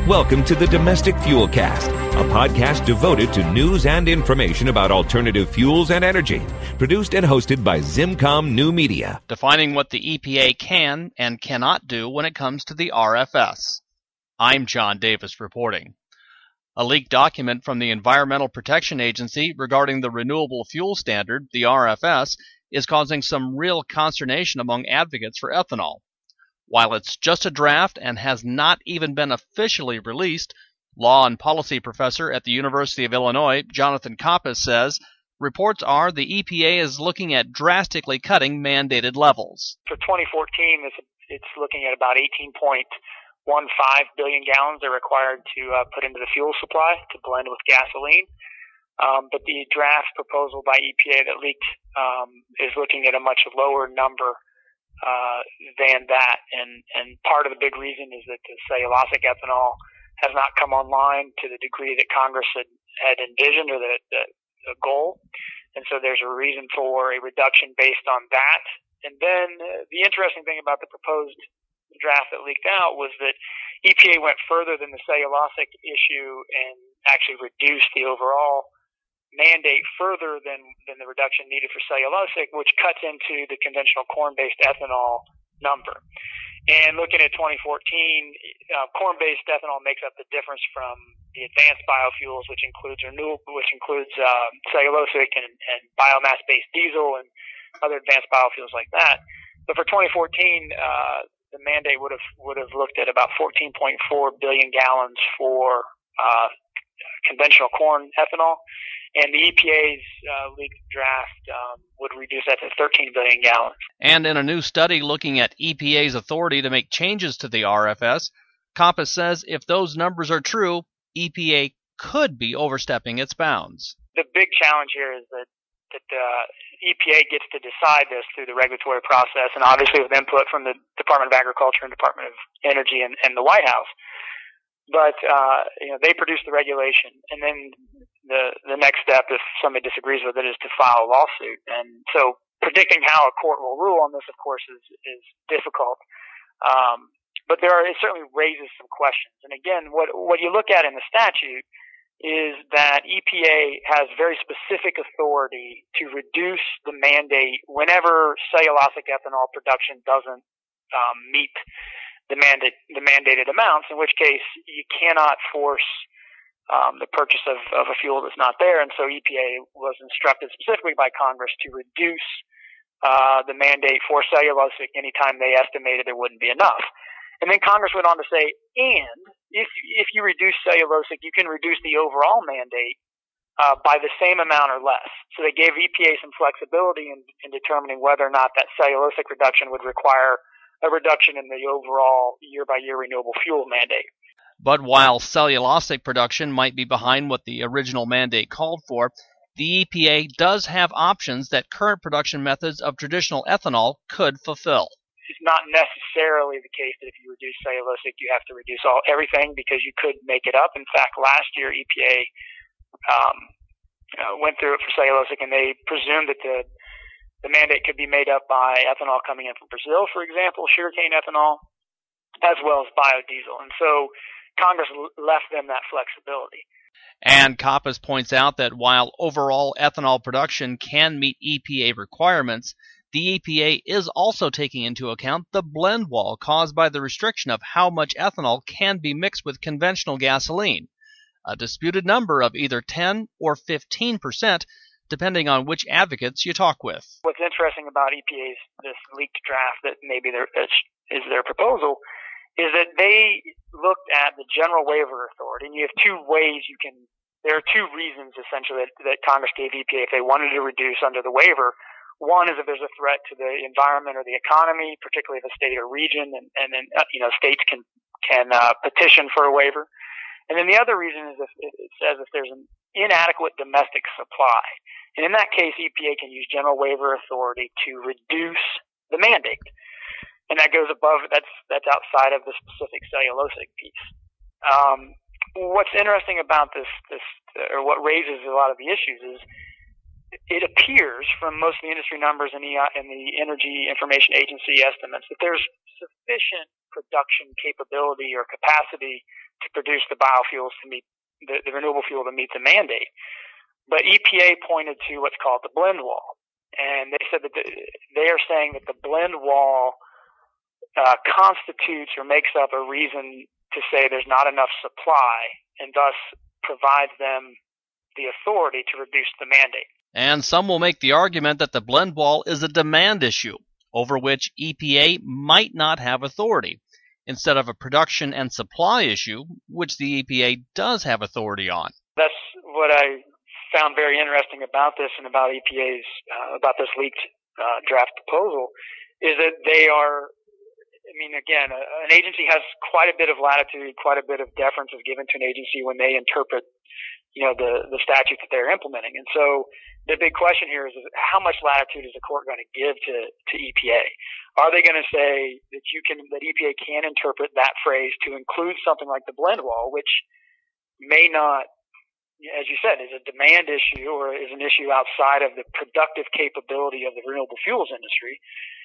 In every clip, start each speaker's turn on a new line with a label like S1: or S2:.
S1: Welcome to the Domestic Fuel Cast, a podcast devoted to news and information about alternative fuels and energy, produced and hosted by Zimcom New Media.
S2: Defining what the EPA can and cannot do when it comes to the RFS. I'm John Davis reporting. A leaked document from the Environmental Protection Agency regarding the Renewable Fuel Standard, the RFS, is causing some real consternation among advocates for ethanol. While it's just a draft and has not even been officially released, law and policy professor at the University of Illinois, Jonathan Coppice, says reports are the EPA is looking at drastically cutting mandated levels.
S3: For 2014, it's looking at about 18.15 billion gallons they're required to put into the fuel supply to blend with gasoline. But the draft proposal by EPA that leaked is looking at a much lower number than that, and part of the big reason is that the cellulosic ethanol has not come online to the degree that Congress had envisioned or the goal, and so there's a reason for a reduction based on that. And then the interesting thing about the proposed draft that leaked out was that EPA went further than the cellulosic issue and actually reduced the overall mandate further than the reduction needed for cellulosic, which cuts into the conventional corn-based ethanol number. And looking at 2014, corn-based ethanol makes up the difference from the advanced biofuels, which includes cellulosic and biomass-based diesel and other advanced biofuels like that. But for 2014, the mandate would have looked at about 14.4 billion gallons for conventional corn ethanol. And the EPA's leaked draft would reduce that to 13 billion gallons.
S2: And in a new study looking at EPA's authority to make changes to the RFS, Coppice says if those numbers are true, EPA could be overstepping its bounds.
S3: The big challenge here is that EPA gets to decide this through the regulatory process, and obviously with input from the Department of Agriculture and Department of Energy and the White House. But they produce the regulation, and then the next step, if somebody disagrees with it, is to file a lawsuit. And so predicting how a court will rule on this, of course, is difficult. But it certainly raises some questions. And again, what you look at in the statute is that EPA has very specific authority to reduce the mandate whenever cellulosic ethanol production doesn't meet the mandated amounts, in which case you cannot force the purchase of a fuel that's not there. And so EPA was instructed specifically by Congress to reduce the mandate for cellulosic anytime they estimated there wouldn't be enough. And then Congress went on to say, and if you reduce cellulosic, you can reduce the overall mandate by the same amount or less. So they gave EPA some flexibility in determining whether or not that cellulosic reduction would require a reduction in the overall year-by-year renewable fuel mandate.
S2: But while cellulosic production might be behind what the original mandate called for, the EPA does have options that current production methods of traditional ethanol could fulfill.
S3: It's not necessarily the case that if you reduce cellulosic, you have to reduce everything, because you could make it up. In fact, last year EPA went through it for cellulosic, and they presumed that the mandate could be made up by ethanol coming in from Brazil, for example, sugarcane ethanol, as well as biodiesel. And so Congress left them that flexibility.
S2: And Coppice points out that while overall ethanol production can meet EPA requirements, the EPA is also taking into account the blend wall caused by the restriction of how much ethanol can be mixed with conventional gasoline, a disputed number of either 10 or 15%, depending on which advocates you talk with.
S3: What's interesting about EPA's this leaked draft that maybe is their proposal is that they looked at the general waiver authority, and you have two ways there are two reasons essentially that Congress gave EPA if they wanted to reduce under the waiver. One is if there's a threat to the environment or the economy, particularly if a state or region, and then states can petition for a waiver. And then the other reason is if it says if there's an inadequate domestic supply. And in that case, EPA can use general waiver authority to reduce the mandate. And that goes above, that's outside of the specific cellulosic piece. What's interesting about this, or what raises a lot of the issues is it appears from most of the industry numbers and the Energy Information Agency estimates that there's sufficient production capability or capacity to produce the biofuels to meet the renewable fuel to meet the mandate. But EPA pointed to what's called the blend wall. And they said that they are saying that the blend wall constitutes or makes up a reason to say there's not enough supply, and thus provides them the authority to reduce the mandate.
S2: And some will make the argument that the blend wall is a demand issue over which EPA might not have authority, instead of a production and supply issue, which the EPA does have authority on.
S3: That's what I found very interesting about this and about EPA's, about this leaked draft proposal, is that they are, I mean, again, an agency has quite a bit of latitude, quite a bit of deference is given to an agency when they interpret, the statute that they're implementing. And so the big question here is how much latitude is the court going to give to EPA? Are they going to say that EPA can interpret that phrase to include something like the blend wall, which may not, as you said, is a demand issue or is an issue outside of the productive capability of the renewable fuels industry?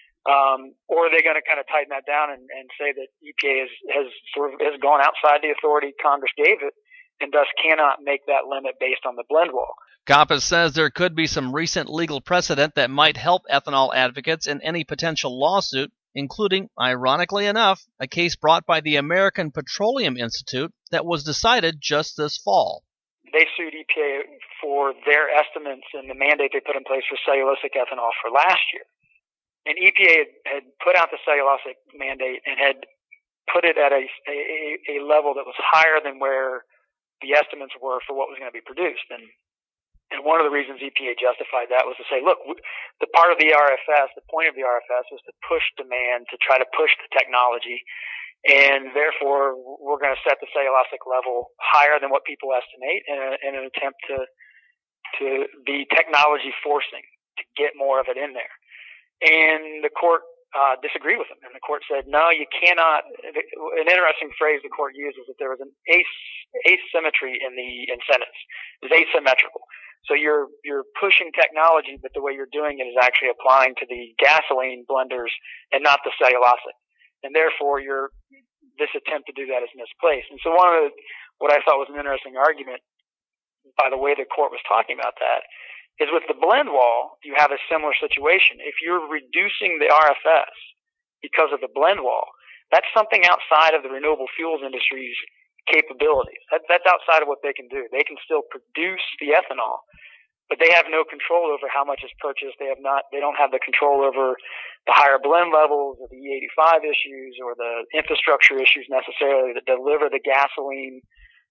S3: Or are they going to kind of tighten that down and say that EPA has gone outside the authority Congress gave it and thus cannot make that limit based on the blend wall?
S2: Koppes says there could be some recent legal precedent that might help ethanol advocates in any potential lawsuit, including, ironically enough, a case brought by the American Petroleum Institute that was decided just this fall.
S3: They sued EPA for their estimates and the mandate they put in place for cellulosic ethanol for last year. And EPA had put out the cellulosic mandate and had put it at a level that was higher than where the estimates were for what was going to be produced. And one of the reasons EPA justified that was to say, look, the part of the RFS, the point of the RFS was to push demand, to try to push the technology, and therefore we're going to set the cellulosic level higher than what people estimate in an attempt to be technology forcing, to get more of it in there. And the court disagreed with them, and the court said, no, you cannot. An interesting phrase the court used is that there was an asymmetry in the incentives. It was asymmetrical. So you're pushing technology, but the way you're doing it is actually applying to the gasoline blenders and not the cellulosic. And therefore, this attempt to do that is misplaced. And so what I thought was an interesting argument by the way the court was talking about that is with the blend wall, you have a similar situation. If you're reducing the RFS because of the blend wall, that's something outside of the renewable fuels industry's capabilities. That's outside of what they can do. They can still produce the ethanol, but they have no control over how much is purchased. They don't have the control over the higher blend levels or the E85 issues or the infrastructure issues necessarily that deliver the gasoline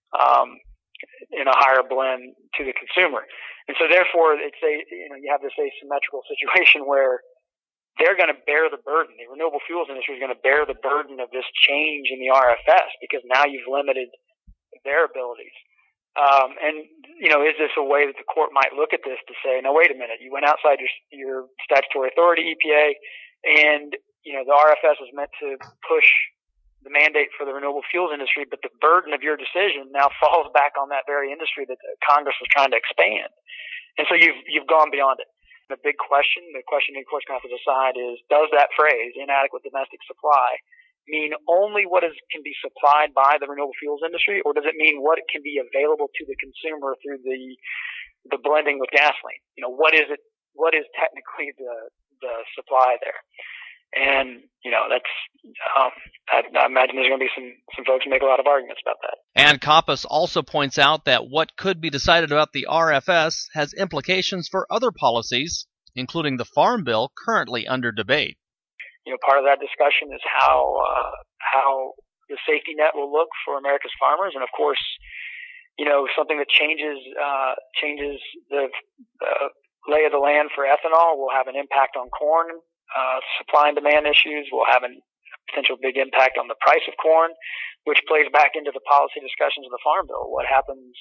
S3: in a higher blend to the consumer. And so therefore you have this asymmetrical situation where they're going to bear the burden. The renewable fuels industry is going to bear the burden of this change in the RFS because now you've limited their abilities. Is this a way that the court might look at this to say, no, wait a minute, you went outside your statutory authority, EPA, and, the RFS was meant to push the mandate for the renewable fuels industry, but the burden of your decision now falls back on that very industry that Congress was trying to expand. And so you've gone beyond it. The big question, the court's going to have to decide is, does that phrase, inadequate domestic supply, mean only what can be supplied by the renewable fuels industry, or does it mean what can be available to the consumer through the blending with gasoline? What is it? What is technically the supply there? And, I imagine there's going to be some folks who make a lot of arguments about that.
S2: And Koppes also points out that what could be decided about the RFS has implications for other policies, including the Farm Bill currently under debate.
S3: Part of that discussion is how the safety net will look for America's farmers. And of course, something that changes the lay of the land for ethanol will have an impact on corn. Supply and demand issues will have a potential big impact on the price of corn, which plays back into the policy discussions of the Farm Bill. What happens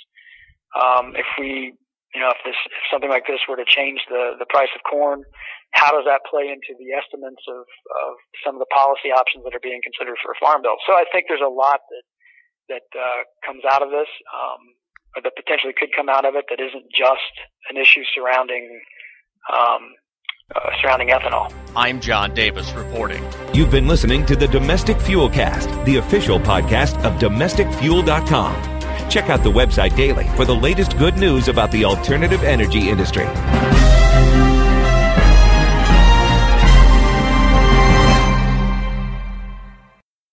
S3: if something like this were to change the price of corn? How does that play into the estimates of some of the policy options that are being considered for a Farm Bill? So I think there's a lot that comes out of this, or that potentially could come out of it, that isn't just an issue surrounding surrounding ethanol.
S2: I'm John Davis reporting.
S1: You've been listening to the Domestic Fuel Cast, the official podcast of DomesticFuel.com. Check out the website daily for the latest good news about the alternative energy industry.